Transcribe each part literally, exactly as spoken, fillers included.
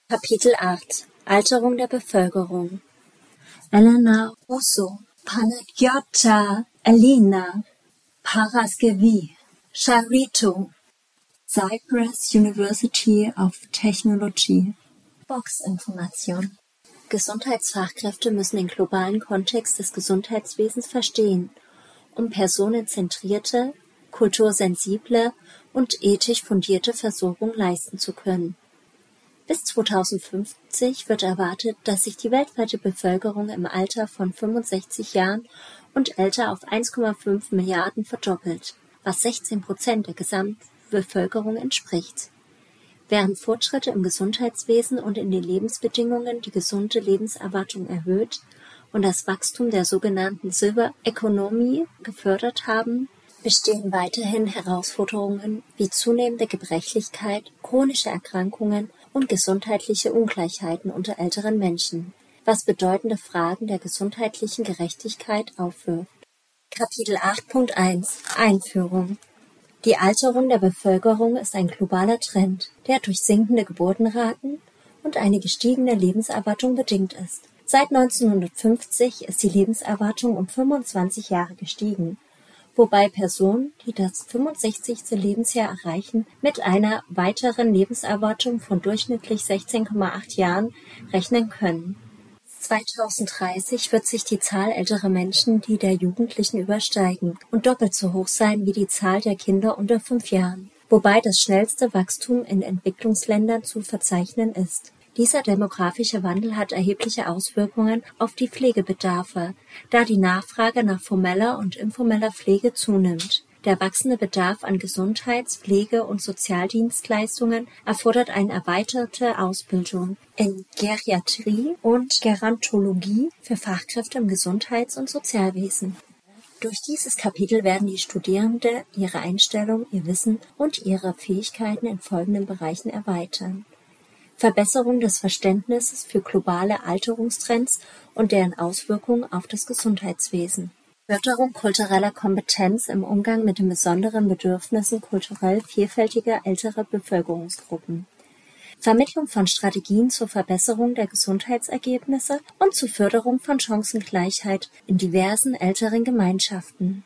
Kapitel acht Alterung der Bevölkerung. Elena Russo, Panagiota Elena Paraskevi, Charito, Cyprus University of Technology. Boxinformation. Gesundheitsfachkräfte müssen den globalen Kontext des Gesundheitswesens verstehen, um personenzentrierte, kultursensible und ethisch fundierte Versorgung leisten zu können. Bis zweitausendfünfzig wird erwartet, dass sich die weltweite Bevölkerung im Alter von fünfundsechzig Jahren und älter auf eins Komma fünf Milliarden verdoppelt, was sechzehn Prozent der Gesamtbevölkerung entspricht. Während Fortschritte im Gesundheitswesen und in den Lebensbedingungen die gesunde Lebenserwartung erhöht und das Wachstum der sogenannten Silver Economy gefördert haben, bestehen weiterhin Herausforderungen wie zunehmende Gebrechlichkeit, chronische Erkrankungen und gesundheitliche Ungleichheiten unter älteren Menschen, was bedeutende Fragen der gesundheitlichen Gerechtigkeit aufwirft. Kapitel acht Punkt eins Einführung. Die Alterung der Bevölkerung ist ein globaler Trend, der durch sinkende Geburtenraten und eine gestiegene Lebenserwartung bedingt ist. Seit neunzehnhundertfünfzig ist die Lebenserwartung um fünfundzwanzig Jahre gestiegen, wobei Personen, die das fünfundsechzigste Lebensjahr erreichen, mit einer weiteren Lebenserwartung von durchschnittlich sechzehn Komma acht Jahren rechnen können. zweitausenddreißig wird sich die Zahl älterer Menschen die der Jugendlichen übersteigen und doppelt so hoch sein wie die Zahl der Kinder unter fünf Jahren, wobei das schnellste Wachstum in Entwicklungsländern zu verzeichnen ist. Dieser demografische Wandel hat erhebliche Auswirkungen auf die Pflegebedarfe, da die Nachfrage nach formeller und informeller Pflege zunimmt. Der wachsende Bedarf an Gesundheits-, Pflege- und Sozialdienstleistungen erfordert eine erweiterte Ausbildung in Geriatrie und Gerontologie für Fachkräfte im Gesundheits- und Sozialwesen. Durch dieses Kapitel werden die Studierenden ihre Einstellung, ihr Wissen und ihre Fähigkeiten in folgenden Bereichen erweitern: Verbesserung des Verständnisses für globale Alterungstrends und deren Auswirkungen auf das Gesundheitswesen. Förderung kultureller Kompetenz im Umgang mit den besonderen Bedürfnissen kulturell vielfältiger älterer Bevölkerungsgruppen. Vermittlung von Strategien zur Verbesserung der Gesundheitsergebnisse und zur Förderung von Chancengleichheit in diversen älteren Gemeinschaften.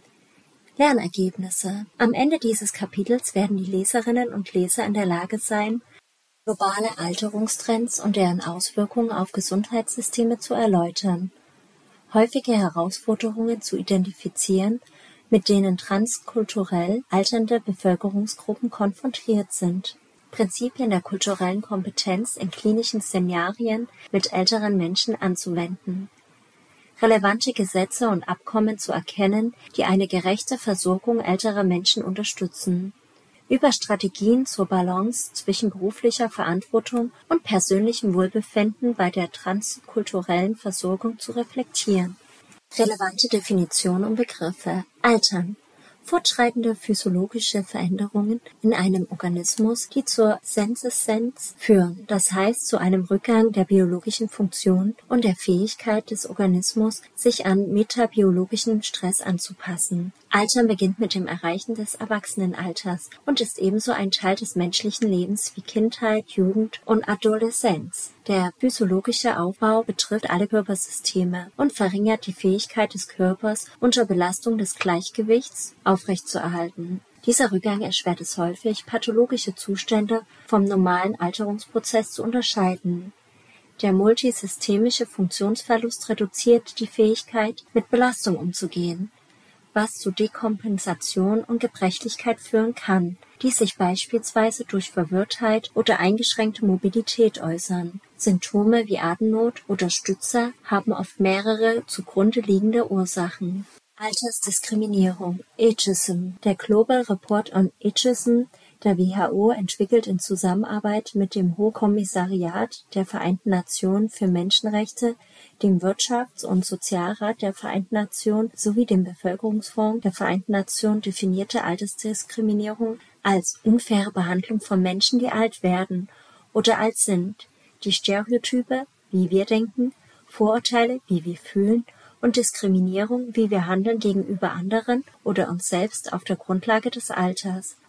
Lernergebnisse. Am Ende dieses Kapitels werden die Leserinnen und Leser in der Lage sein, globale Alterungstrends und deren Auswirkungen auf Gesundheitssysteme zu erläutern, häufige Herausforderungen zu identifizieren, mit denen transkulturell alternde Bevölkerungsgruppen konfrontiert sind, Prinzipien der kulturellen Kompetenz in klinischen Szenarien mit älteren Menschen anzuwenden, relevante Gesetze und Abkommen zu erkennen, die eine gerechte Versorgung älterer Menschen unterstützen, über Strategien zur Balance zwischen beruflicher Verantwortung und persönlichem Wohlbefinden bei der transkulturellen Versorgung zu reflektieren. Relevante Definitionen und Begriffe. Altern. Fortschreitende physiologische Veränderungen in einem Organismus, die zur Seneszenz führen, das heißt zu einem Rückgang der biologischen Funktion und der Fähigkeit des Organismus, sich an metabiologischen Stress anzupassen. Altern beginnt mit dem Erreichen des Erwachsenenalters und ist ebenso ein Teil des menschlichen Lebens wie Kindheit, Jugend und Adoleszenz. Der physiologische Aufbau betrifft alle Körpersysteme und verringert die Fähigkeit des Körpers, unter Belastung des Gleichgewichts aufrechtzuerhalten. Dieser Rückgang erschwert es häufig, pathologische Zustände vom normalen Alterungsprozess zu unterscheiden. Der multisystemische Funktionsverlust reduziert die Fähigkeit, mit Belastung umzugehen, was zu Dekompensation und Gebrechlichkeit führen kann, die sich beispielsweise durch Verwirrtheit oder eingeschränkte Mobilität äußern. Symptome wie Atemnot oder Stützer haben oft mehrere zugrunde liegende Ursachen. Altersdiskriminierung, Ageism. Der Global Report on Ageism der W H O entwickelt in Zusammenarbeit mit dem Hochkommissariat der Vereinten Nationen für Menschenrechte, dem Wirtschafts- und Sozialrat der Vereinten Nationen sowie dem Bevölkerungsfonds der Vereinten Nationen definierte Altersdiskriminierung als unfaire Behandlung von Menschen, die alt werden oder alt sind, die Stereotype, wie wir denken, Vorurteile, wie wir fühlen, und Diskriminierung, wie wir handeln gegenüber anderen oder uns selbst auf der Grundlage des Alters.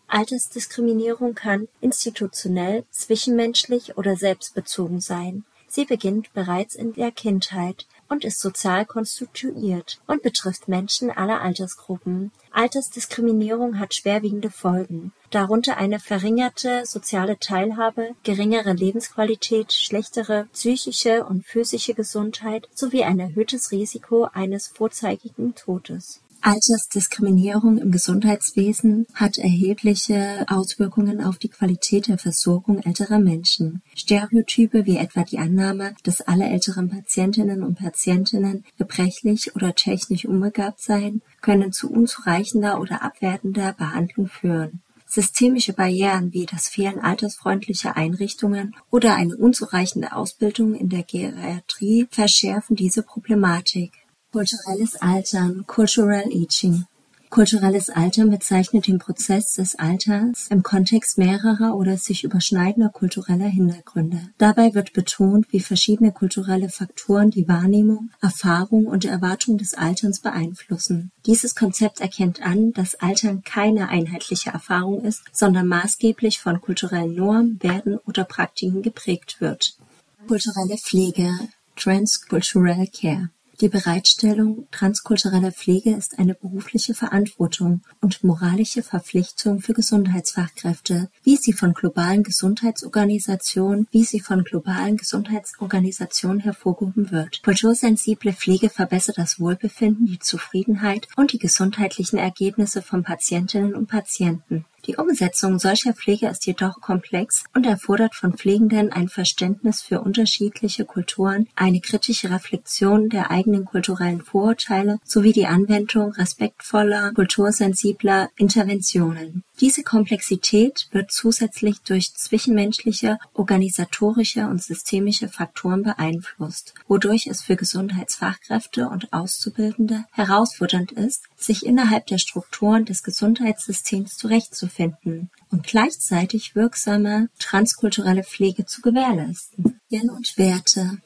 Altersdiskriminierung kann institutionell, zwischenmenschlich oder selbstbezogen sein. Sie beginnt bereits in der Kindheit und ist sozial konstituiert und betrifft Menschen aller Altersgruppen. Altersdiskriminierung hat schwerwiegende Folgen, darunter eine verringerte soziale Teilhabe, geringere Lebensqualität, schlechtere psychische und physische Gesundheit sowie ein erhöhtes Risiko eines vorzeitigen Todes. Altersdiskriminierung im Gesundheitswesen hat erhebliche Auswirkungen auf die Qualität der Versorgung älterer Menschen. Stereotype wie etwa die Annahme, dass alle älteren Patientinnen und Patientinnen gebrechlich oder technisch unbegabt seien, können zu unzureichender oder abwertender Behandlung führen. Systemische Barrieren wie das Fehlen altersfreundlicher Einrichtungen oder eine unzureichende Ausbildung in der Geriatrie verschärfen diese Problematik. Kulturelles Altern, Cultural Aging. Kulturelles Altern bezeichnet den Prozess des Alterns im Kontext mehrerer oder sich überschneidender kultureller Hintergründe. Dabei wird betont, wie verschiedene kulturelle Faktoren die Wahrnehmung, Erfahrung und Erwartung des Alterns beeinflussen. Dieses Konzept erkennt an, dass Altern keine einheitliche Erfahrung ist, sondern maßgeblich von kulturellen Normen, Werten oder Praktiken geprägt wird. Kulturelle Pflege, Transcultural Care. Die Bereitstellung transkultureller Pflege ist eine berufliche Verantwortung und moralische Verpflichtung für Gesundheitsfachkräfte, wie sie von globalen Gesundheitsorganisationen, wie sie von globalen Gesundheitsorganisationen hervorgehoben wird. Kultursensible Pflege verbessert das Wohlbefinden, die Zufriedenheit und die gesundheitlichen Ergebnisse von Patientinnen und Patienten. Die Umsetzung solcher Pflege ist jedoch komplex und erfordert von Pflegenden ein Verständnis für unterschiedliche Kulturen, eine kritische Reflexion der eigenen kulturellen Vorurteile sowie die Anwendung respektvoller, kultursensibler Interventionen. Diese Komplexität wird zusätzlich durch zwischenmenschliche, organisatorische und systemische Faktoren beeinflusst, wodurch es für Gesundheitsfachkräfte und Auszubildende herausfordernd ist, sich innerhalb der Strukturen des Gesundheitssystems zurechtzufinden und gleichzeitig wirksame transkulturelle Pflege zu gewährleisten. Werte und Werte.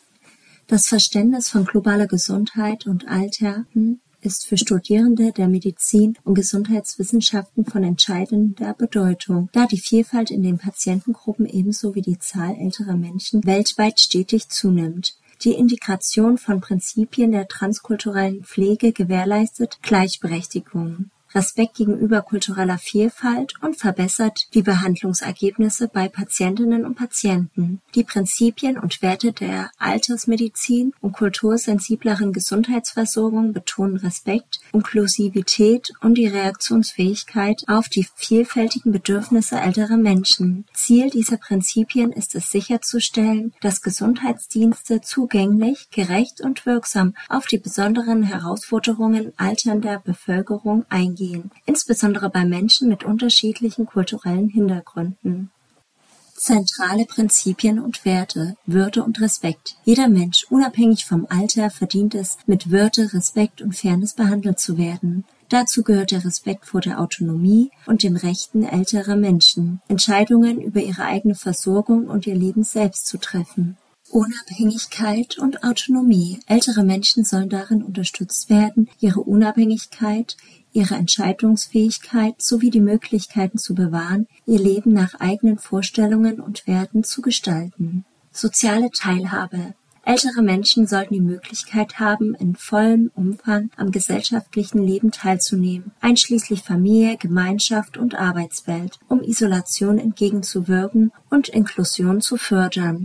Das Verständnis von globaler Gesundheit und Altern ist für Studierende der Medizin und Gesundheitswissenschaften von entscheidender Bedeutung, da die Vielfalt in den Patientengruppen ebenso wie die Zahl älterer Menschen weltweit stetig zunimmt. Die Integration von Prinzipien der transkulturellen Pflege gewährleistet Gleichberechtigung, Respekt gegenüber kultureller Vielfalt und verbessert die Behandlungsergebnisse bei Patientinnen und Patienten. Die Prinzipien und Werte der Altersmedizin und kultursensibleren Gesundheitsversorgung betonen Respekt, Inklusivität und die Reaktionsfähigkeit auf die vielfältigen Bedürfnisse älterer Menschen. Ziel dieser Prinzipien ist es sicherzustellen, dass Gesundheitsdienste zugänglich, gerecht und wirksam auf die besonderen Herausforderungen alternder Bevölkerung eingehen. Insbesondere bei Menschen mit unterschiedlichen kulturellen Hintergründen. Zentrale Prinzipien und Werte, Würde und Respekt. Jeder Mensch, unabhängig vom Alter, verdient es, mit Würde, Respekt und Fairness behandelt zu werden. Dazu gehört der Respekt vor der Autonomie und den Rechten älterer Menschen, Entscheidungen über ihre eigene Versorgung und ihr Leben selbst zu treffen. Unabhängigkeit und Autonomie. Ältere Menschen sollen darin unterstützt werden, ihre Unabhängigkeit, ihre Entscheidungsfähigkeit sowie die Möglichkeiten zu bewahren, ihr Leben nach eigenen Vorstellungen und Werten zu gestalten. Soziale Teilhabe. Ältere Menschen sollten die Möglichkeit haben, in vollem Umfang am gesellschaftlichen Leben teilzunehmen, einschließlich Familie, Gemeinschaft und Arbeitswelt, um Isolation entgegenzuwirken und Inklusion zu fördern.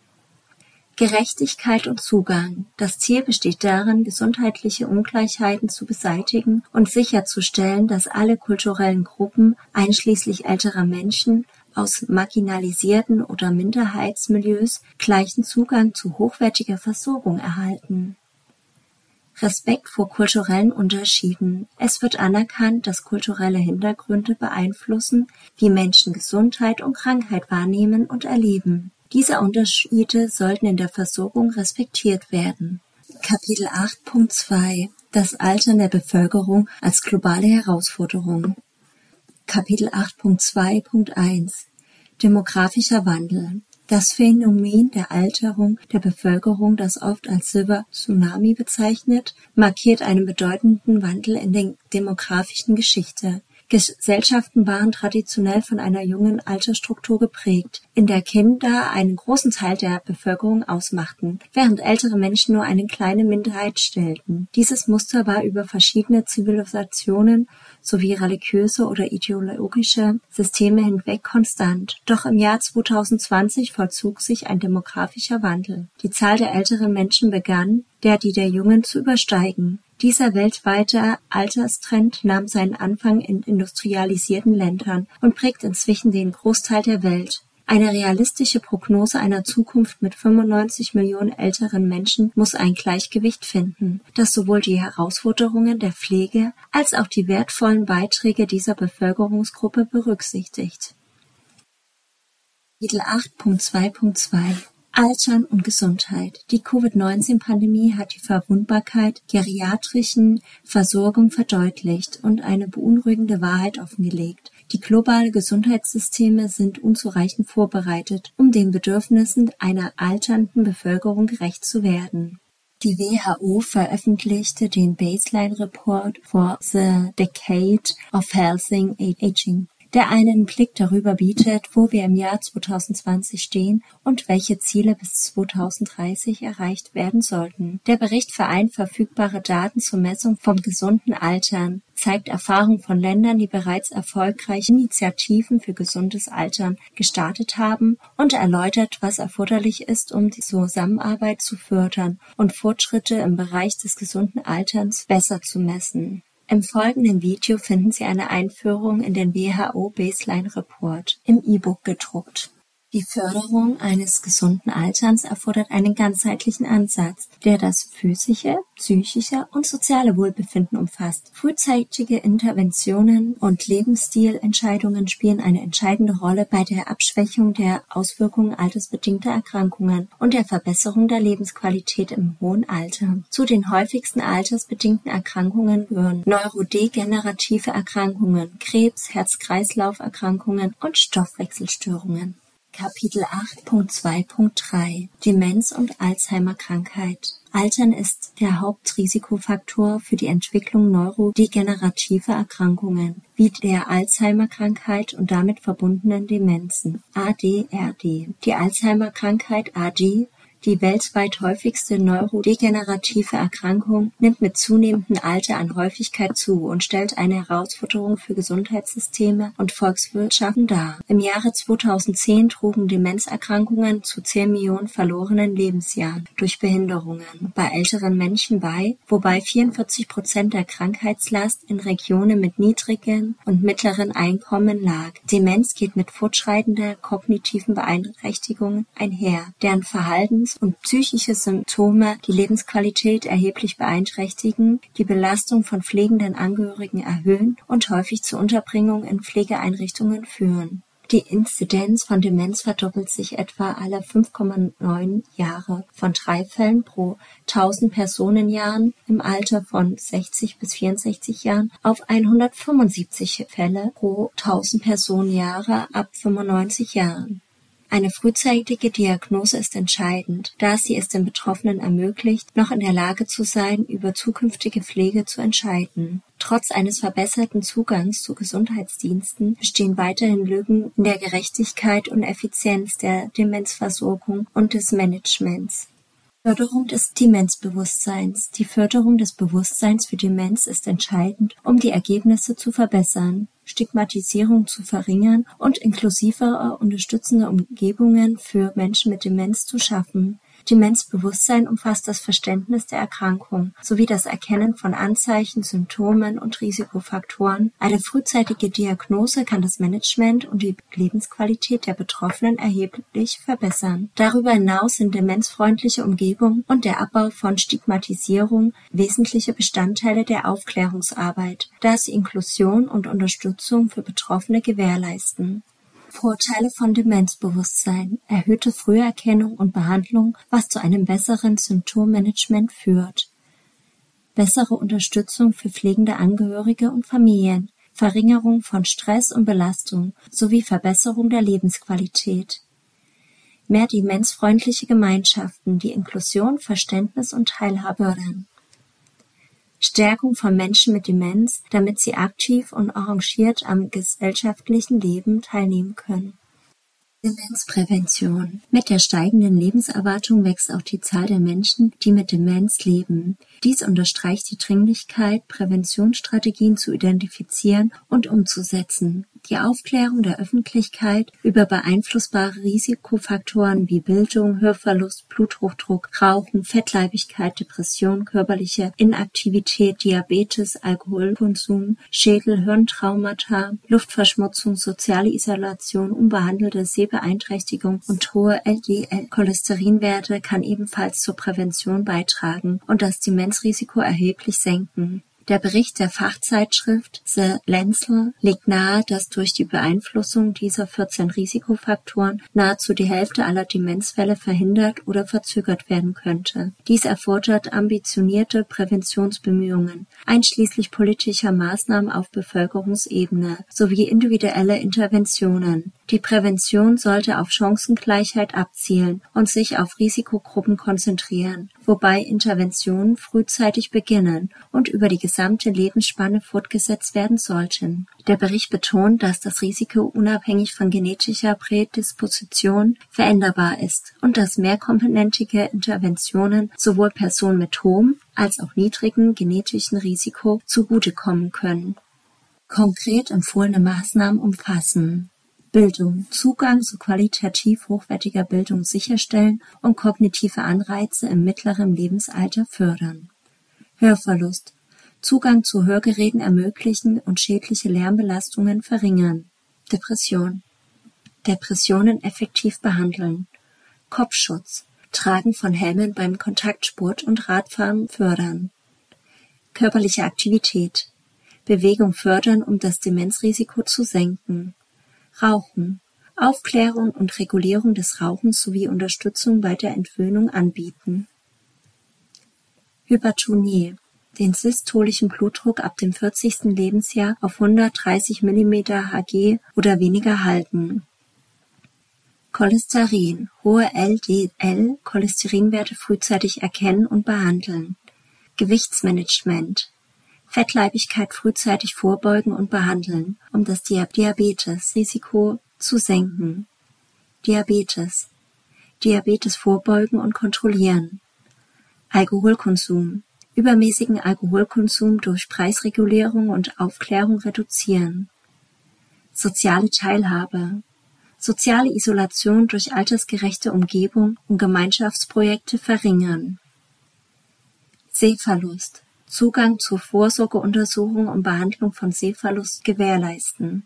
Gerechtigkeit und Zugang. Das Ziel besteht darin, gesundheitliche Ungleichheiten zu beseitigen und sicherzustellen, dass alle kulturellen Gruppen, einschließlich älterer Menschen, aus marginalisierten oder Minderheitsmilieus gleichen Zugang zu hochwertiger Versorgung erhalten. Respekt vor kulturellen Unterschieden. Es wird anerkannt, dass kulturelle Hintergründe beeinflussen, wie Menschen Gesundheit und Krankheit wahrnehmen und erleben. Diese Unterschiede sollten in der Versorgung respektiert werden. Kapitel acht Punkt zwei. Das Altern der Bevölkerung als globale Herausforderung. Kapitel acht Punkt zwei Punkt eins. Demografischer Wandel. Das Phänomen der Alterung der Bevölkerung, das oft als Silver Tsunami bezeichnet, markiert einen bedeutenden Wandel in der demografischen Geschichte. Gesellschaften waren traditionell von einer jungen Altersstruktur geprägt, in der Kinder einen großen Teil der Bevölkerung ausmachten, während ältere Menschen nur eine kleine Minderheit stellten. Dieses Muster war über verschiedene Zivilisationen sowie religiöse oder ideologische Systeme hinweg konstant. Doch im Jahr zweitausendzwanzig vollzog sich ein demografischer Wandel. Die Zahl der älteren Menschen begann, der die der Jungen zu übersteigen. Dieser weltweite Alterstrend nahm seinen Anfang in industrialisierten Ländern und prägt inzwischen den Großteil der Welt. Eine realistische Prognose einer Zukunft mit fünfundneunzig Millionen älteren Menschen muss ein Gleichgewicht finden, das sowohl die Herausforderungen der Pflege als auch die wertvollen Beiträge dieser Bevölkerungsgruppe berücksichtigt. Kapitel acht Punkt zwei Punkt zwei Altern und Gesundheit. Die Covid neunzehn Pandemie hat die Verwundbarkeit geriatrischen Versorgung verdeutlicht und eine beunruhigende Wahrheit offengelegt. Die globalen Gesundheitssysteme sind unzureichend vorbereitet, um den Bedürfnissen einer alternden Bevölkerung gerecht zu werden. Die W H O veröffentlichte den Baseline Report for the Decade of Healthy Aging, der einen Blick darüber bietet, wo wir im Jahr zweitausendzwanzig stehen und welche Ziele bis zweitausenddreißig erreicht werden sollten. Der Bericht vereint verfügbare Daten zur Messung vom gesunden Altern, zeigt Erfahrungen von Ländern, die bereits erfolgreiche Initiativen für gesundes Altern gestartet haben und erläutert, was erforderlich ist, um die Zusammenarbeit zu fördern und Fortschritte im Bereich des gesunden Alterns besser zu messen. Im folgenden Video finden Sie eine Einführung in den W H O Baseline Report, im E-Book gedruckt. Die Förderung eines gesunden Alterns erfordert einen ganzheitlichen Ansatz, der das physische, psychische und soziale Wohlbefinden umfasst. Frühzeitige Interventionen und Lebensstilentscheidungen spielen eine entscheidende Rolle bei der Abschwächung der Auswirkungen altersbedingter Erkrankungen und der Verbesserung der Lebensqualität im hohen Alter. Zu den häufigsten altersbedingten Erkrankungen gehören neurodegenerative Erkrankungen, Krebs, Herz-Kreislauf-Erkrankungen und Stoffwechselstörungen. Kapitel acht Punkt zwei Punkt drei Demenz und Alzheimer-Krankheit. Altern ist der Hauptrisikofaktor für die Entwicklung neurodegenerativer Erkrankungen, wie der Alzheimer-Krankheit und damit verbundenen Demenzen, A D R D. Die Alzheimer-Krankheit A D, die weltweit häufigste neurodegenerative Erkrankung, nimmt mit zunehmendem Alter an Häufigkeit zu und stellt eine Herausforderung für Gesundheitssysteme und Volkswirtschaften dar. Im Jahre zweitausendzehn trugen Demenzerkrankungen zu zehn Millionen verlorenen Lebensjahren durch Behinderungen bei älteren Menschen bei, wobei vierundvierzig Prozent der Krankheitslast in Regionen mit niedrigen und mittleren Einkommen lag. Demenz geht mit fortschreitender kognitiven Beeinträchtigungen einher, deren Verhaltens- und psychische Symptome die Lebensqualität erheblich beeinträchtigen, die Belastung von pflegenden Angehörigen erhöhen und häufig zur Unterbringung in Pflegeeinrichtungen führen. Die Inzidenz von Demenz verdoppelt sich etwa alle fünf Komma neun Jahre, von drei Fällen pro tausend Personenjahren im Alter von sechzig bis vierundsechzig Jahren auf hundertfünfundsiebzig Fälle pro tausend Personenjahre ab fünfundneunzig Jahren. Eine frühzeitige Diagnose ist entscheidend, da sie es den Betroffenen ermöglicht, noch in der Lage zu sein, über zukünftige Pflege zu entscheiden. Trotz eines verbesserten Zugangs zu Gesundheitsdiensten bestehen weiterhin Lücken in der Gerechtigkeit und Effizienz der Demenzversorgung und des Managements. Förderung des Demenzbewusstseins. Die Förderung des Bewusstseins für Demenz ist entscheidend, um die Ergebnisse zu verbessern, Stigmatisierung zu verringern und inklusivere, unterstützende Umgebungen für Menschen mit Demenz zu schaffen. Demenzbewusstsein umfasst das Verständnis der Erkrankung sowie das Erkennen von Anzeichen, Symptomen und Risikofaktoren. Eine frühzeitige Diagnose kann das Management und die Lebensqualität der Betroffenen erheblich verbessern. Darüber hinaus sind demenzfreundliche Umgebung und der Abbau von Stigmatisierung wesentliche Bestandteile der Aufklärungsarbeit, da sie Inklusion und Unterstützung für Betroffene gewährleisten. Vorteile von Demenzbewusstsein: erhöhte Früherkennung und Behandlung, was zu einem besseren Symptommanagement führt, bessere Unterstützung für pflegende Angehörige und Familien, Verringerung von Stress und Belastung sowie Verbesserung der Lebensqualität. Mehr demenzfreundliche Gemeinschaften, die Inklusion, Verständnis und Teilhabe fördern. Stärkung von Menschen mit Demenz, damit sie aktiv und engagiert am gesellschaftlichen Leben teilnehmen können. Demenzprävention. Mit der steigenden Lebenserwartung wächst auch die Zahl der Menschen, die mit Demenz leben. Dies unterstreicht die Dringlichkeit, Präventionsstrategien zu identifizieren und umzusetzen. Die Aufklärung der Öffentlichkeit über beeinflussbare Risikofaktoren wie Bildung, Hörverlust, Bluthochdruck, Rauchen, Fettleibigkeit, Depression, körperliche Inaktivität, Diabetes, Alkoholkonsum, Schädel-, Hirntraumata, Luftverschmutzung, soziale Isolation, unbehandelte Sehbeeinträchtigung und hohe L D L-Cholesterinwerte kann ebenfalls zur Prävention beitragen und das Demenzrisiko erheblich senken. Der Bericht der Fachzeitschrift The Lancet legt nahe, dass durch die Beeinflussung dieser vierzehn Risikofaktoren nahezu die Hälfte aller Demenzfälle verhindert oder verzögert werden könnte. Dies erfordert ambitionierte Präventionsbemühungen, einschließlich politischer Maßnahmen auf Bevölkerungsebene sowie individuelle Interventionen. Die Prävention sollte auf Chancengleichheit abzielen und sich auf Risikogruppen konzentrieren, wobei Interventionen frühzeitig beginnen und über die gesamte Lebensspanne fortgesetzt werden sollten. Der Bericht betont, dass das Risiko unabhängig von genetischer Prädisposition veränderbar ist und dass mehrkomponentige Interventionen sowohl Personen mit hohem als auch niedrigem genetischen Risiko zugutekommen können. Konkret empfohlene Maßnahmen umfassen: Bildung, Zugang zu qualitativ hochwertiger Bildung sicherstellen und kognitive Anreize im mittleren Lebensalter fördern. Hörverlust, Zugang zu Hörgeräten ermöglichen und schädliche Lärmbelastungen verringern. Depression, Depressionen effektiv behandeln. Kopfschutz, Tragen von Helmen beim Kontaktsport und Radfahren fördern. Körperliche Aktivität, Bewegung fördern, um das Demenzrisiko zu senken. Rauchen, Aufklärung und Regulierung des Rauchens sowie Unterstützung bei der Entwöhnung anbieten. Hypertonie, den systolischen Blutdruck ab dem vierzigsten Lebensjahr auf hundertdreißig Millimeter Hg oder weniger halten. Cholesterin, hohe L D L-Cholesterinwerte frühzeitig erkennen und behandeln. Gewichtsmanagement, Fettleibigkeit frühzeitig vorbeugen und behandeln, um das Diabetesrisiko zu senken. Diabetes, Diabetes vorbeugen und kontrollieren. Alkoholkonsum, übermäßigen Alkoholkonsum durch Preisregulierung und Aufklärung reduzieren. Soziale Teilhabe, soziale Isolation durch altersgerechte Umgebung und Gemeinschaftsprojekte verringern. Sehverlust, Zugang zur Vorsorgeuntersuchung und Behandlung von Sehverlust gewährleisten.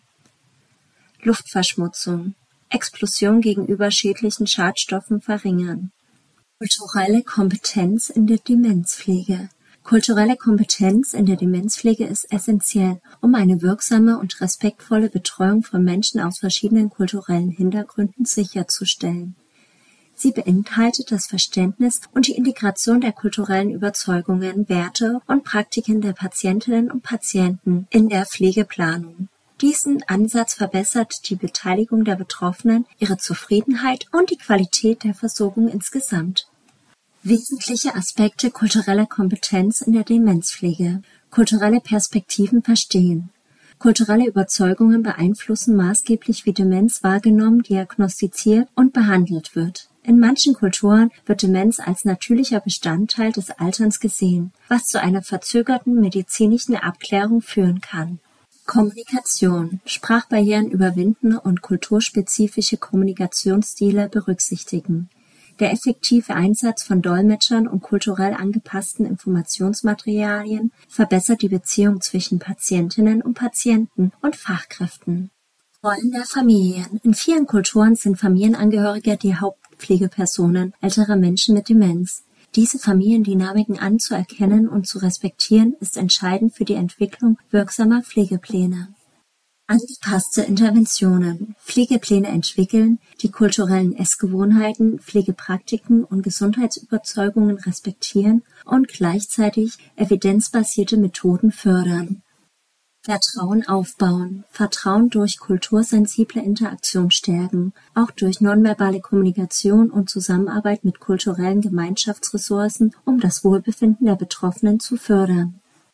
Luftverschmutzung, Explosion gegenüber schädlichen Schadstoffen verringern. Kulturelle Kompetenz in der Demenzpflege. Kulturelle Kompetenz in der Demenzpflege ist essentiell, um eine wirksame und respektvolle Betreuung von Menschen aus verschiedenen kulturellen Hintergründen sicherzustellen. Sie beinhaltet das Verständnis und die Integration der kulturellen Überzeugungen, Werte und Praktiken der Patientinnen und Patienten in der Pflegeplanung. Diesen Ansatz verbessert die Beteiligung der Betroffenen, ihre Zufriedenheit und die Qualität der Versorgung insgesamt. Wesentliche Aspekte kultureller Kompetenz in der Demenzpflege. Kulturelle Perspektiven verstehen. Kulturelle Überzeugungen beeinflussen maßgeblich, wie Demenz wahrgenommen, diagnostiziert und behandelt wird. In manchen Kulturen wird Demenz als natürlicher Bestandteil des Alterns gesehen, was zu einer verzögerten medizinischen Abklärung führen kann. Kommunikation, Sprachbarrieren überwinden und kulturspezifische Kommunikationsstile berücksichtigen. Der effektive Einsatz von Dolmetschern und kulturell angepassten Informationsmaterialien verbessert die Beziehung zwischen Patientinnen und Patienten und Fachkräften. Rollen der Familien. In vielen Kulturen sind Familienangehörige die Hauptpflegepersonen älterer Menschen mit Demenz. Diese Familiendynamiken anzuerkennen und zu respektieren, ist entscheidend für die Entwicklung wirksamer Pflegepläne. Angepasste Interventionen, Pflegepläne entwickeln, die kulturellen Essgewohnheiten, Pflegepraktiken und Gesundheitsüberzeugungen respektieren und gleichzeitig evidenzbasierte Methoden fördern. Vertrauen aufbauen, Vertrauen durch kultursensible Interaktion stärken, auch durch nonverbale Kommunikation und Zusammenarbeit mit kulturellen Gemeinschaftsressourcen, um das Wohlbefinden der Betroffenen zu fördern.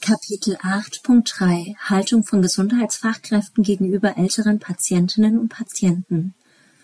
Kapitel acht Punkt drei Haltung von Gesundheitsfachkräften gegenüber älteren Patientinnen und Patienten.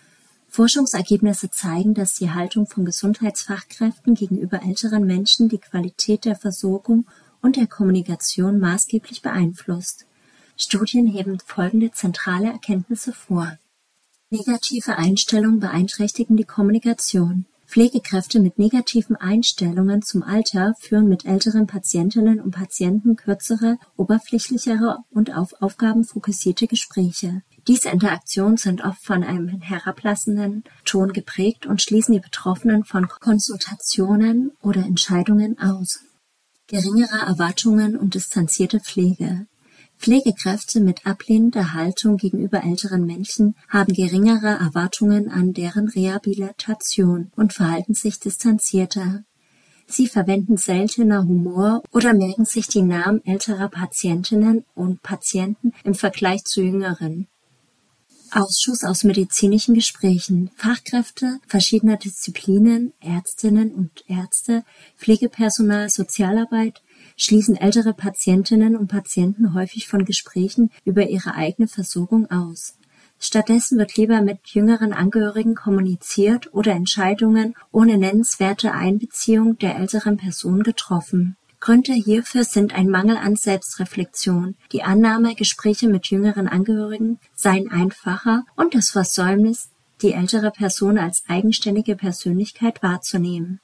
Forschungsergebnisse zeigen, dass die Haltung von Gesundheitsfachkräften gegenüber älteren Menschen die Qualität der Versorgung und der Kommunikation maßgeblich beeinflusst. Studien heben folgende zentrale Erkenntnisse vor. Negative Einstellungen beeinträchtigen die Kommunikation. Pflegekräfte mit negativen Einstellungen zum Alter führen mit älteren Patientinnen und Patienten kürzere, oberflächlichere und auf Aufgaben fokussierte Gespräche. Diese Interaktionen sind oft von einem herablassenden Ton geprägt und schließen die Betroffenen von Konsultationen oder Entscheidungen aus. Geringere Erwartungen und distanzierte Pflege. Pflegekräfte mit ablehnender Haltung gegenüber älteren Menschen haben geringere Erwartungen an deren Rehabilitation und verhalten sich distanzierter. Sie verwenden seltener Humor oder merken sich die Namen älterer Patientinnen und Patienten im Vergleich zu jüngeren. Ausschuss aus medizinischen Gesprächen. Fachkräfte verschiedener Disziplinen, Ärztinnen und Ärzte, Pflegepersonal, Sozialarbeit schließen ältere Patientinnen und Patienten häufig von Gesprächen über ihre eigene Versorgung aus. Stattdessen wird lieber mit jüngeren Angehörigen kommuniziert oder Entscheidungen ohne nennenswerte Einbeziehung der älteren Person getroffen. Gründe hierfür sind ein Mangel an Selbstreflexion, die Annahme, Gespräche mit jüngeren Angehörigen seien einfacher und das Versäumnis, die ältere Person als eigenständige Persönlichkeit wahrzunehmen.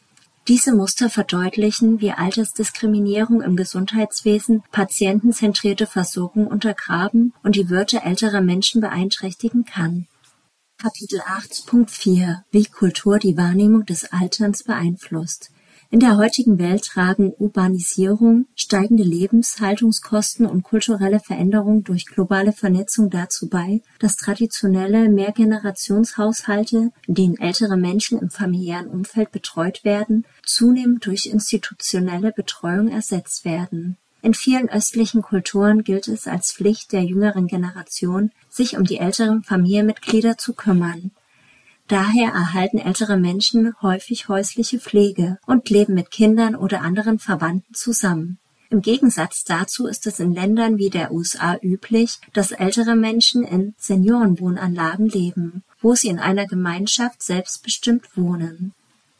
Diese Muster verdeutlichen, wie Altersdiskriminierung im Gesundheitswesen patientenzentrierte Versorgung untergraben und die Würde älterer Menschen beeinträchtigen kann. Kapitel acht Punkt vier Wie Kultur die Wahrnehmung des Alterns beeinflusst. In der heutigen Welt tragen Urbanisierung, steigende Lebenshaltungskosten und kulturelle Veränderung durch globale Vernetzung dazu bei, dass traditionelle Mehrgenerationshaushalte, in denen ältere Menschen im familiären Umfeld betreut werden, zunehmend durch institutionelle Betreuung ersetzt werden. In vielen östlichen Kulturen gilt es als Pflicht der jüngeren Generation, sich um die älteren Familienmitglieder zu kümmern. Daher erhalten ältere Menschen häufig häusliche Pflege und leben mit Kindern oder anderen Verwandten zusammen. Im Gegensatz dazu ist es in Ländern wie der U S A üblich, dass ältere Menschen in Seniorenwohnanlagen leben, wo sie in einer Gemeinschaft selbstbestimmt wohnen.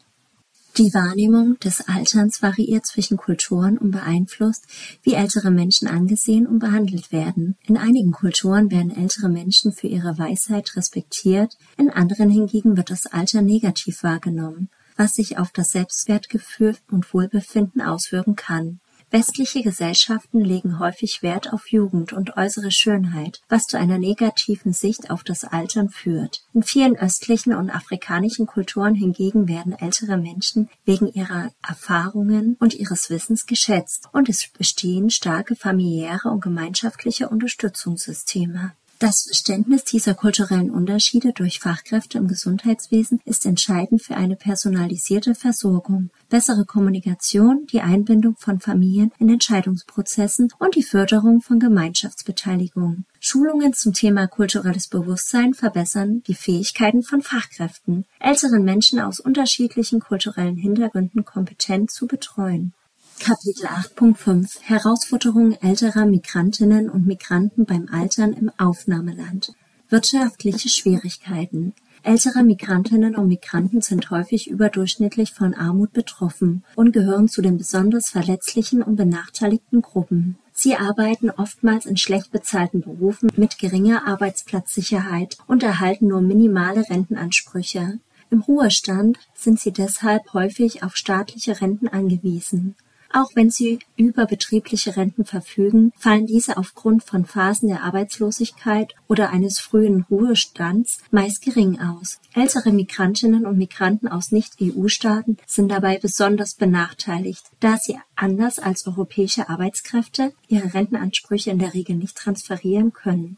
Die Wahrnehmung des Alterns variiert zwischen Kulturen und beeinflusst, wie ältere Menschen angesehen und behandelt werden. In einigen Kulturen werden ältere Menschen für ihre Weisheit respektiert, in anderen hingegen wird das Alter negativ wahrgenommen, was sich auf das Selbstwertgefühl und Wohlbefinden auswirken kann. Westliche Gesellschaften legen häufig Wert auf Jugend und äußere Schönheit, was zu einer negativen Sicht auf das Altern führt. In vielen östlichen und afrikanischen Kulturen hingegen werden ältere Menschen wegen ihrer Erfahrungen und ihres Wissens geschätzt und es bestehen starke familiäre und gemeinschaftliche Unterstützungssysteme. Das Verständnis dieser kulturellen Unterschiede durch Fachkräfte im Gesundheitswesen ist entscheidend für eine personalisierte Versorgung, bessere Kommunikation, die Einbindung von Familien in Entscheidungsprozessen und die Förderung von Gemeinschaftsbeteiligung. Schulungen zum Thema kulturelles Bewusstsein verbessern die Fähigkeiten von Fachkräften, älteren Menschen aus unterschiedlichen kulturellen Hintergründen kompetent zu betreuen. Kapitel acht Punkt fünf Herausforderungen älterer Migrantinnen und Migranten beim Altern im Aufnahmeland. Wirtschaftliche Schwierigkeiten. Ältere Migrantinnen und Migranten sind häufig überdurchschnittlich von Armut betroffen und gehören zu den besonders verletzlichen und benachteiligten Gruppen. Sie arbeiten oftmals in schlecht bezahlten Berufen mit geringer Arbeitsplatzsicherheit und erhalten nur minimale Rentenansprüche. Im Ruhestand sind sie deshalb häufig auf staatliche Renten angewiesen. Auch wenn sie über betriebliche Renten verfügen, fallen diese aufgrund von Phasen der Arbeitslosigkeit oder eines frühen Ruhestands meist gering aus. Ältere Migrantinnen und Migranten aus Nicht-E U-Staaten sind dabei besonders benachteiligt, da sie anders als europäische Arbeitskräfte ihre Rentenansprüche in der Regel nicht transferieren können.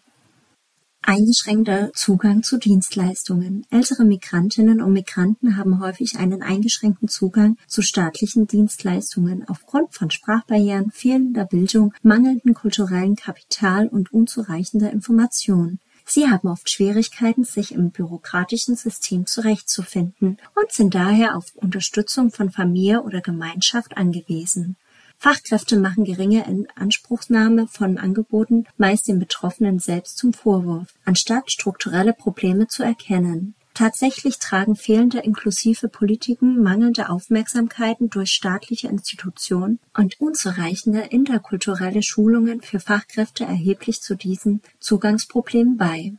Eingeschränkter Zugang zu Dienstleistungen. Ältere Migrantinnen und Migranten haben häufig einen eingeschränkten Zugang zu staatlichen Dienstleistungen aufgrund von Sprachbarrieren, fehlender Bildung, mangelndem kulturellen Kapital und unzureichender Information. Sie haben oft Schwierigkeiten, sich im bürokratischen System zurechtzufinden und sind daher auf Unterstützung von Familie oder Gemeinschaft angewiesen. Fachkräfte machen geringe Inanspruchnahme von Angeboten meist den Betroffenen selbst zum Vorwurf, anstatt strukturelle Probleme zu erkennen. Tatsächlich tragen fehlende inklusive Politiken, mangelnde Aufmerksamkeiten durch staatliche Institutionen und unzureichende interkulturelle Schulungen für Fachkräfte erheblich zu diesen Zugangsproblemen bei.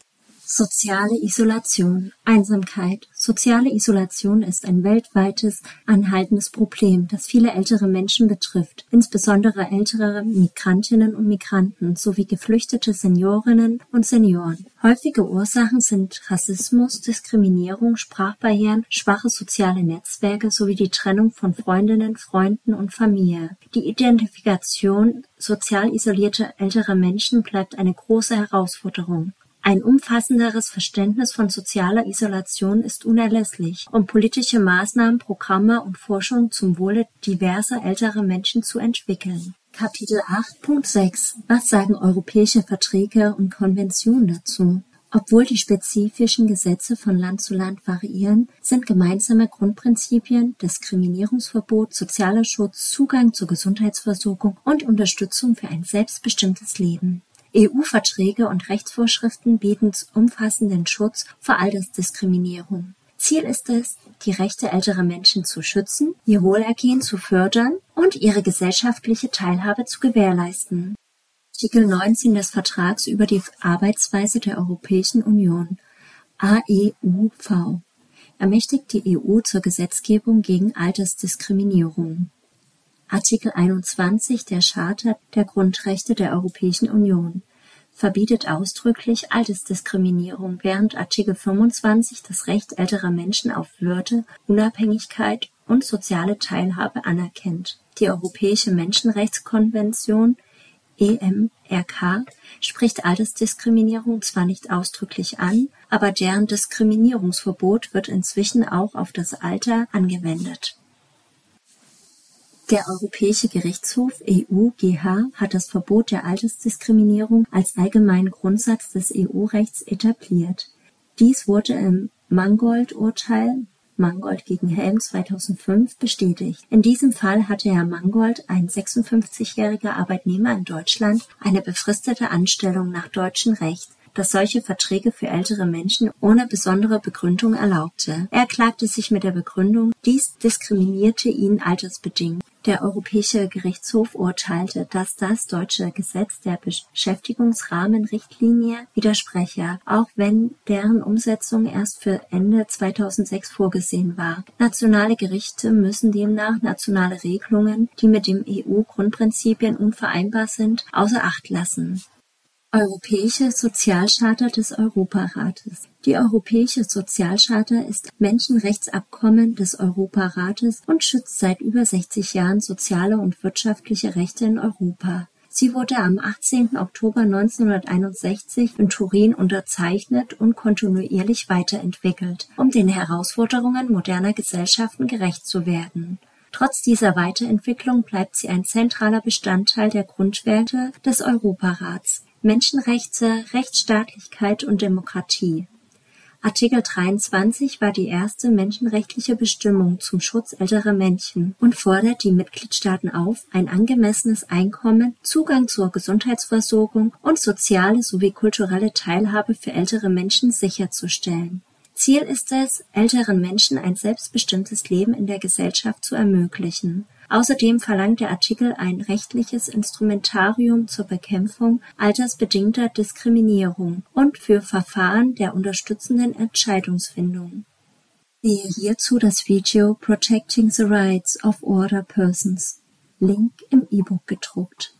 Soziale Isolation, Einsamkeit. Soziale Isolation ist ein weltweites, anhaltendes Problem, das viele ältere Menschen betrifft, insbesondere ältere Migrantinnen und Migranten sowie geflüchtete Seniorinnen und Senioren. Häufige Ursachen sind Rassismus, Diskriminierung, Sprachbarrieren, schwache soziale Netzwerke sowie die Trennung von Freundinnen, Freunden und Familie. Die Identifikation sozial isolierter älterer Menschen bleibt eine große Herausforderung. Ein umfassenderes Verständnis von sozialer Isolation ist unerlässlich, um politische Maßnahmen, Programme und Forschung zum Wohle diverser älterer Menschen zu entwickeln. Kapitel acht Punkt sechs. Was sagen europäische Verträge und Konventionen dazu? Obwohl die spezifischen Gesetze von Land zu Land variieren, sind gemeinsame Grundprinzipien Diskriminierungsverbot, sozialer Schutz, Zugang zur Gesundheitsversorgung und Unterstützung für ein selbstbestimmtes Leben. E U-Verträge und Rechtsvorschriften bieten umfassenden Schutz vor Altersdiskriminierung. Ziel ist es, die Rechte älterer Menschen zu schützen, ihr Wohlergehen zu fördern und ihre gesellschaftliche Teilhabe zu gewährleisten. Artikel neunzehn des Vertrags über die Arbeitsweise der Europäischen Union A E U V ermächtigt die E U zur Gesetzgebung gegen Altersdiskriminierung. Artikel einundzwanzig der Charta der Grundrechte der Europäischen Union verbietet ausdrücklich Altersdiskriminierung, während Artikel fünfundzwanzig das Recht älterer Menschen auf Würde, Unabhängigkeit und soziale Teilhabe anerkennt. Die Europäische Menschenrechtskonvention E M R K spricht Altersdiskriminierung zwar nicht ausdrücklich an, aber deren Diskriminierungsverbot wird inzwischen auch auf das Alter angewendet. Der Europäische Gerichtshof E U G H hat das Verbot der Altersdiskriminierung als allgemeinen Grundsatz des E U-Rechts etabliert. Dies wurde im Mangold-Urteil Mangold gegen Helm zweitausendfünf bestätigt. In diesem Fall hatte Herr Mangold, ein sechsundfünfzigjähriger Arbeitnehmer in Deutschland, eine befristete Anstellung nach deutschem Recht, das solche Verträge für ältere Menschen ohne besondere Begründung erlaubte. Er klagte sich mit der Begründung, dies diskriminierte ihn altersbedingt. Der Europäische Gerichtshof urteilte, dass das deutsche Gesetz der Beschäftigungsrahmenrichtlinie widerspreche, auch wenn deren Umsetzung erst für Ende zweitausendsechs vorgesehen war. Nationale Gerichte müssen demnach nationale Regelungen, die mit den E U-Grundprinzipien unvereinbar sind, außer Acht lassen. Europäische Sozialcharta des Europarates. Die Europäische Sozialcharta ist Menschenrechtsabkommen des Europarates und schützt seit über sechzig Jahren soziale und wirtschaftliche Rechte in Europa. Sie wurde am achtzehnten Oktober neunzehnhunderteinundsechzig in Turin unterzeichnet und kontinuierlich weiterentwickelt, um den Herausforderungen moderner Gesellschaften gerecht zu werden. Trotz dieser Weiterentwicklung bleibt sie ein zentraler Bestandteil der Grundwerte des Europarats. Menschenrechte, Rechtsstaatlichkeit und Demokratie. Artikel dreiundzwanzig war die erste menschenrechtliche Bestimmung zum Schutz älterer Menschen und fordert die Mitgliedstaaten auf, ein angemessenes Einkommen, Zugang zur Gesundheitsversorgung und soziale sowie kulturelle Teilhabe für ältere Menschen sicherzustellen. Ziel ist es, älteren Menschen ein selbstbestimmtes Leben in der Gesellschaft zu ermöglichen. Außerdem verlangt der Artikel ein rechtliches Instrumentarium zur Bekämpfung altersbedingter Diskriminierung und für Verfahren der unterstützenden Entscheidungsfindung. Siehe hierzu das Video Protecting the Rights of Older Persons. Link im E-Book gedruckt.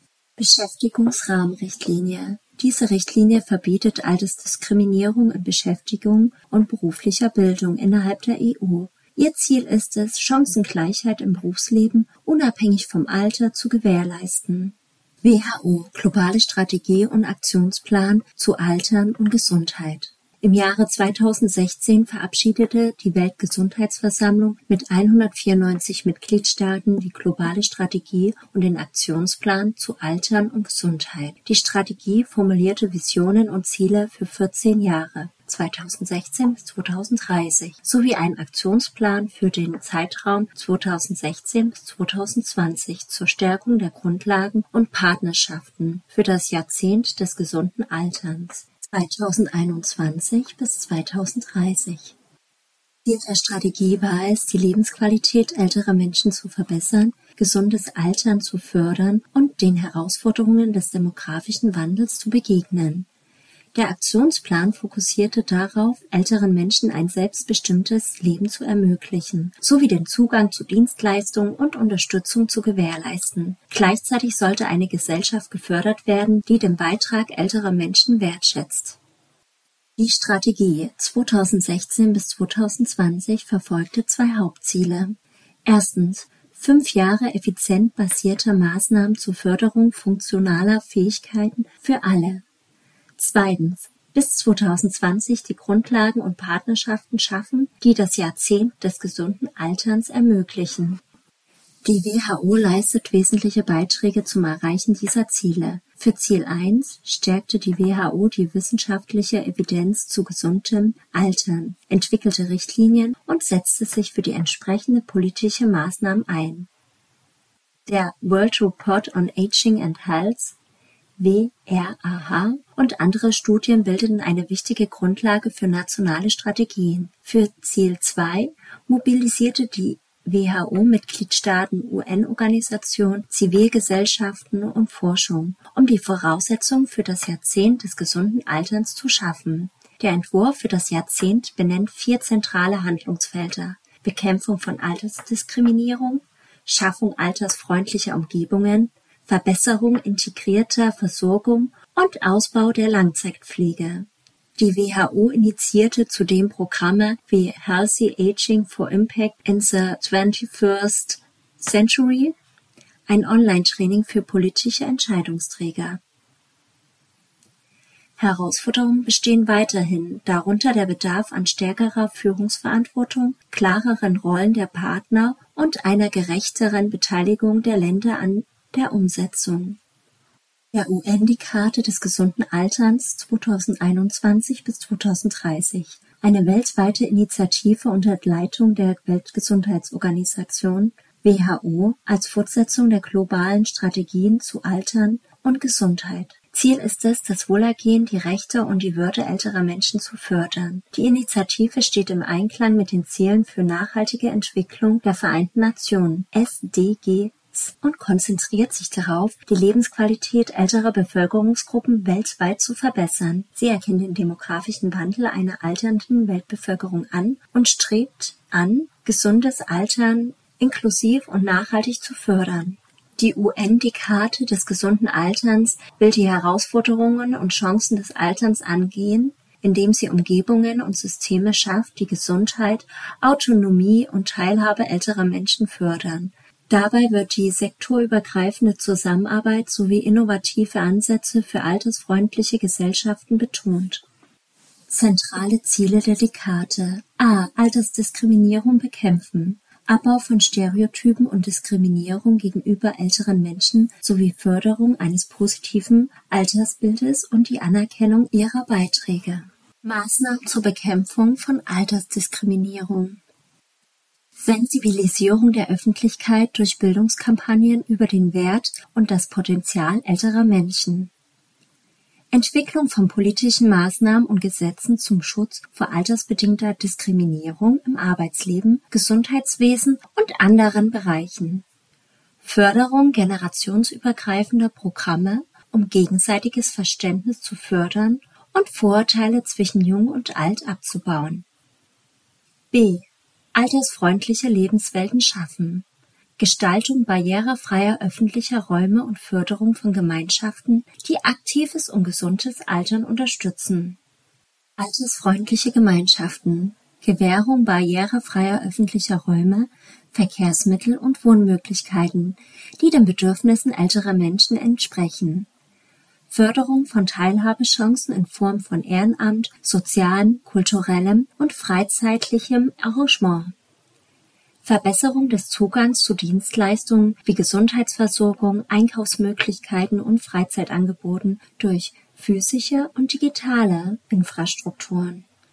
Beschäftigungsrahmenrichtlinie. Diese Richtlinie verbietet Altersdiskriminierung in Beschäftigung und beruflicher Bildung innerhalb der E U. Ihr Ziel ist es, Chancengleichheit im Berufsleben unabhängig vom Alter zu gewährleisten. W H O – Globale Strategie und Aktionsplan zu Altern und Gesundheit. Im Jahre zweitausendsechzehn verabschiedete die Weltgesundheitsversammlung mit hundertvierundneunzig Mitgliedstaaten die globale Strategie und den Aktionsplan zu Altern und Gesundheit. Die Strategie formulierte Visionen und Ziele für vierzehn Jahre. zweitausendsechzehn bis zweitausenddreißig sowie einen Aktionsplan für den Zeitraum zweitausendsechzehn bis zweitausendzwanzig zur Stärkung der Grundlagen und Partnerschaften für das Jahrzehnt des gesunden Alterns zweitausendeinundzwanzig bis zweitausenddreißig. Ziel der Strategie war es, die Lebensqualität älterer Menschen zu verbessern, gesundes Altern zu fördern und den Herausforderungen des demografischen Wandels zu begegnen. Der Aktionsplan fokussierte darauf, älteren Menschen ein selbstbestimmtes Leben zu ermöglichen, sowie den Zugang zu Dienstleistungen und Unterstützung zu gewährleisten. Gleichzeitig sollte eine Gesellschaft gefördert werden, die den Beitrag älterer Menschen wertschätzt. Die Strategie zweitausendsechzehn bis zweitausendzwanzig verfolgte zwei Hauptziele. Erstens, fünf Jahre effizient basierte Maßnahmen zur Förderung funktionaler Fähigkeiten für alle. Zweitens, bis zweitausendzwanzig die Grundlagen und Partnerschaften schaffen, die das Jahrzehnt des gesunden Alterns ermöglichen. Die W H O leistet wesentliche Beiträge zum Erreichen dieser Ziele. Für Ziel eins stärkte die W H O die wissenschaftliche Evidenz zu gesundem Altern, entwickelte Richtlinien und setzte sich für die entsprechende politische Maßnahmen ein. Der World Report on Aging and Health W R A H und andere Studien bildeten eine wichtige Grundlage für nationale Strategien. Für Ziel zwei mobilisierte die W H O-Mitgliedstaaten, U N-Organisationen, Zivilgesellschaften und Forschung, um die Voraussetzungen für das Jahrzehnt des gesunden Alterns zu schaffen. Der Entwurf für das Jahrzehnt benennt vier zentrale Handlungsfelder: Bekämpfung von Altersdiskriminierung, Schaffung altersfreundlicher Umgebungen, Verbesserung integrierter Versorgung und Ausbau der Langzeitpflege. Die W H O initiierte zudem Programme wie Healthy Aging for Impact in the twenty-first Century, ein Online-Training für politische Entscheidungsträger. Herausforderungen bestehen weiterhin, darunter der Bedarf an stärkerer Führungsverantwortung, klareren Rollen der Partner und einer gerechteren Beteiligung der Länder an der Umsetzung. Der U N-Dekade des gesunden Alterns zweitausendeinundzwanzig bis zweitausenddreißig, eine weltweite Initiative unter Leitung der Weltgesundheitsorganisation W H O als Fortsetzung der globalen Strategien zu Altern und Gesundheit. Ziel ist es, das Wohlergehen, die Rechte und die Würde älterer Menschen zu fördern. Die Initiative steht im Einklang mit den Zielen für nachhaltige Entwicklung der Vereinten Nationen S D G und konzentriert sich darauf, die Lebensqualität älterer Bevölkerungsgruppen weltweit zu verbessern. Sie erkennt den demografischen Wandel einer alternden Weltbevölkerung an und strebt an, gesundes Altern inklusiv und nachhaltig zu fördern. Die U N-Dekade des gesunden Alterns will die Herausforderungen und Chancen des Alterns angehen, indem sie Umgebungen und Systeme schafft, die Gesundheit, Autonomie und Teilhabe älterer Menschen fördern. Dabei wird die sektorübergreifende Zusammenarbeit sowie innovative Ansätze für altersfreundliche Gesellschaften betont. Zentrale Ziele der Dekade: A. Altersdiskriminierung bekämpfen, Abbau von Stereotypen und Diskriminierung gegenüber älteren Menschen sowie Förderung eines positiven Altersbildes und die Anerkennung ihrer Beiträge. Maßnahmen zur Bekämpfung von Altersdiskriminierung: Sensibilisierung der Öffentlichkeit durch Bildungskampagnen über den Wert und das Potenzial älterer Menschen. Entwicklung von politischen Maßnahmen und Gesetzen zum Schutz vor altersbedingter Diskriminierung im Arbeitsleben, Gesundheitswesen und anderen Bereichen. Förderung generationsübergreifender Programme, um gegenseitiges Verständnis zu fördern und Vorurteile zwischen Jung und Alt abzubauen. B. Altersfreundliche Lebenswelten schaffen. Gestaltung barrierefreier öffentlicher Räume und Förderung von Gemeinschaften, die aktives und gesundes Altern unterstützen. Altersfreundliche Gemeinschaften. Gewährung barrierefreier öffentlicher Räume, Verkehrsmittel und Wohnmöglichkeiten, die den Bedürfnissen älterer Menschen entsprechen. Förderung von Teilhabechancen in Form von Ehrenamt, sozialem, kulturellem und freizeitlichem Engagement. Verbesserung des Zugangs zu Dienstleistungen wie Gesundheitsversorgung, Einkaufsmöglichkeiten und Freizeitangeboten durch physische und digitale Infrastrukturen.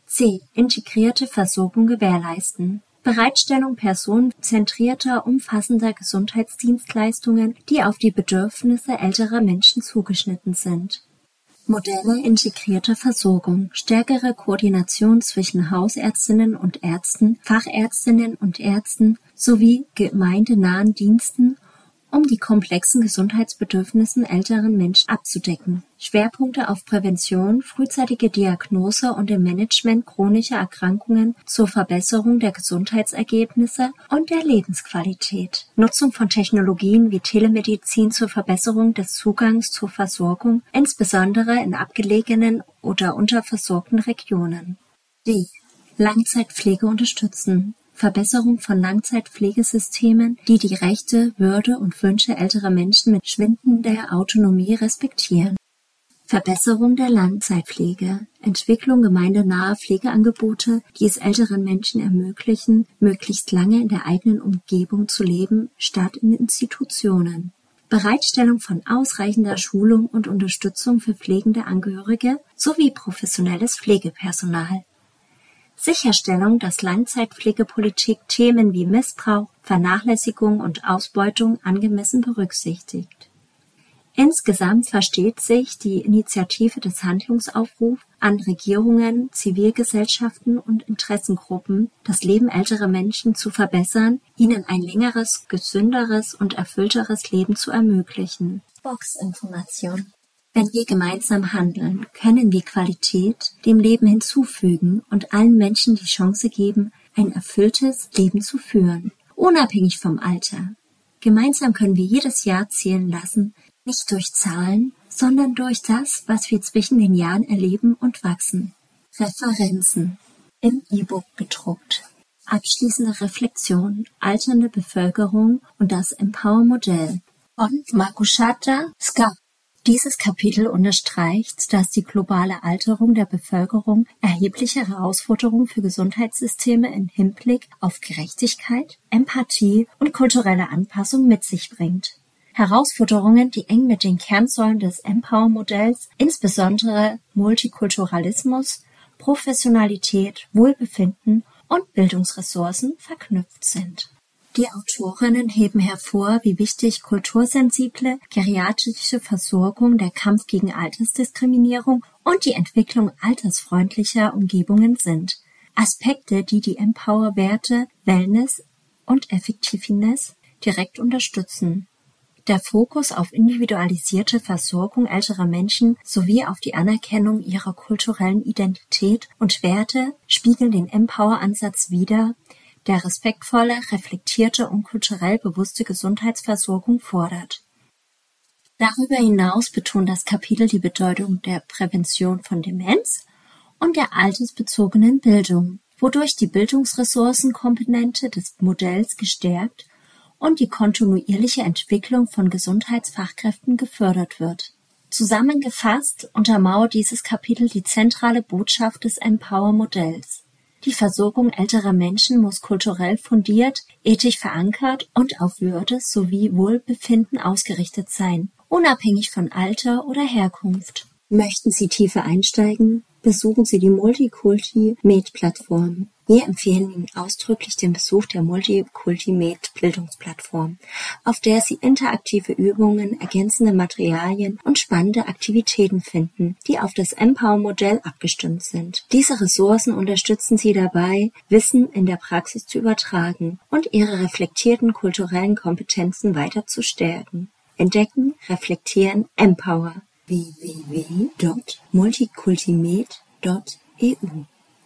C. Integrierte Versorgung gewährleisten. Bereitstellung personenzentrierter, umfassender Gesundheitsdienstleistungen, die auf die Bedürfnisse älterer Menschen zugeschnitten sind. Modelle integrierter Versorgung, stärkere Koordination zwischen Hausärztinnen und Ärzten, Fachärztinnen und Ärzten sowie gemeindenahen Diensten, um die komplexen Gesundheitsbedürfnissen älteren Menschen abzudecken. Schwerpunkte auf Prävention, frühzeitige Diagnose und dem Management chronischer Erkrankungen zur Verbesserung der Gesundheitsergebnisse und der Lebensqualität. Nutzung von Technologien wie Telemedizin zur Verbesserung des Zugangs zur Versorgung, insbesondere in abgelegenen oder unterversorgten Regionen. D. Langzeitpflege unterstützen. Verbesserung von Langzeitpflegesystemen, die die Rechte, Würde und Wünsche älterer Menschen mit schwindender Autonomie respektieren. Verbesserung der Langzeitpflege, Entwicklung gemeindenaher Pflegeangebote, die es älteren Menschen ermöglichen, möglichst lange in der eigenen Umgebung zu leben, statt in Institutionen. Bereitstellung von ausreichender Schulung und Unterstützung für pflegende Angehörige sowie professionelles Pflegepersonal. Sicherstellung, dass Langzeitpflegepolitik Themen wie Missbrauch, Vernachlässigung und Ausbeutung angemessen berücksichtigt. Insgesamt versteht sich die Initiative des Handlungsaufrufs an Regierungen, Zivilgesellschaften und Interessengruppen, das Leben älterer Menschen zu verbessern, ihnen ein längeres, gesünderes und erfüllteres Leben zu ermöglichen. Boxinformation. Wenn wir gemeinsam handeln, können wir Qualität dem Leben hinzufügen und allen Menschen die Chance geben, ein erfülltes Leben zu führen, unabhängig vom Alter. Gemeinsam können wir jedes Jahr zählen lassen, nicht durch Zahlen, sondern durch das, was wir zwischen den Jahren erleben und wachsen. Referenzen. Im E-Book gedruckt. Abschließende Reflexion, alternde Bevölkerung und das Empower-Modell von Makushata Ska. Dieses Kapitel unterstreicht, dass die globale Alterung der Bevölkerung erhebliche Herausforderungen für Gesundheitssysteme im Hinblick auf Gerechtigkeit, Empathie und kulturelle Anpassung mit sich bringt. Herausforderungen, die eng mit den Kernsäulen des Empower-Modells, insbesondere Multikulturalismus, Professionalität, Wohlbefinden und Bildungsressourcen verknüpft sind. Die Autorinnen heben hervor, wie wichtig kultursensible, geriatrische Versorgung, der Kampf gegen Altersdiskriminierung und die Entwicklung altersfreundlicher Umgebungen sind. Aspekte, die die Empower-Werte Wellness und Effectiveness direkt unterstützen. Der Fokus auf individualisierte Versorgung älterer Menschen sowie auf die Anerkennung ihrer kulturellen Identität und Werte spiegeln den Empower-Ansatz wider, der respektvolle, reflektierte und kulturell bewusste Gesundheitsversorgung fordert. Darüber hinaus betont das Kapitel die Bedeutung der Prävention von Demenz und der altersbezogenen Bildung, wodurch die Bildungsressourcenkomponente des Modells gestärkt und die kontinuierliche Entwicklung von Gesundheitsfachkräften gefördert wird. Zusammengefasst untermauert dieses Kapitel die zentrale Botschaft des Empower-Modells. Die Versorgung älterer Menschen muss kulturell fundiert, ethisch verankert und auf Würde sowie Wohlbefinden ausgerichtet sein, unabhängig von Alter oder Herkunft. Möchten Sie tiefer einsteigen? Besuchen Sie die Multikulti-Med-Plattform. Wir empfehlen Ihnen ausdrücklich den Besuch der Multikulti-Med-Bildungsplattform, auf der Sie interaktive Übungen, ergänzende Materialien und spannende Aktivitäten finden, die auf das Empower-Modell abgestimmt sind. Diese Ressourcen unterstützen Sie dabei, Wissen in der Praxis zu übertragen und Ihre reflektierten kulturellen Kompetenzen weiter zu stärken. Entdecken, reflektieren, Empower. w w w punkt multikultimed punkt e u